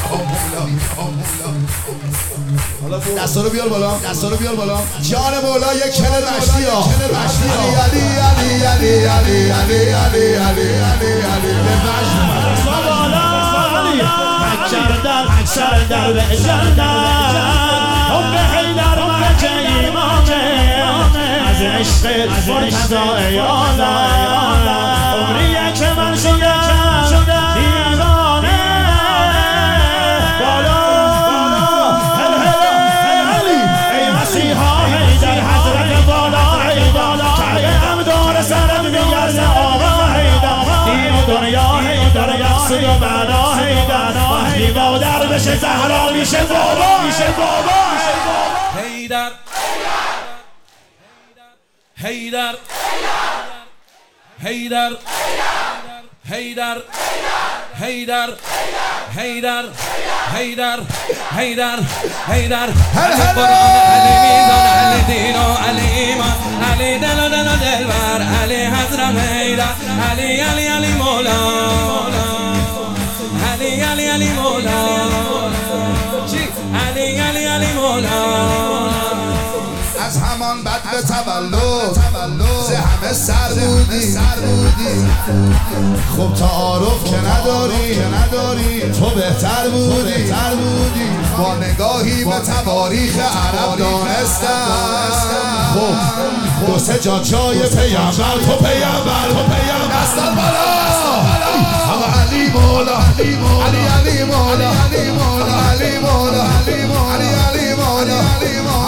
دستا رو بیار بالا، دستا رو بیار بالا. جان مولا یک کل مشتی ها. علی علی علی علی علی علی علی علی علی کردن سر در به جردن حب حیدر مکه ایمانه از عشق مرتضا یادم عمریه که من شدم دیوانه بالا ای مسیحا حیدر حضرت بالا حیدر کعبه هم دور سرت میگرده آقا حیدر دین دنیا حیدر یقصد و معنا حیدر وقتی مادر بشه زهرا میشه بابا حیدر حیدر حیدر حیدر حیدر حیدر حیدر حیدر حیدر علی قرآن علی میزان علی دین و علی ایمان علی دل و دلبر علی حضرت حیدر علی علی علی مولا علی علی علی مولا علی علی علی مولا از همان بعد به تولد سه همه سر بودی خب تعارف که نداری تو بهتر بودی با نگاهی به تواریخ عرب دانستم خب دو سه جا جای پیامبر تو پیامبر دستان بالا اما علی مولا علی علی مولا علی مولا علی مولا علی مولا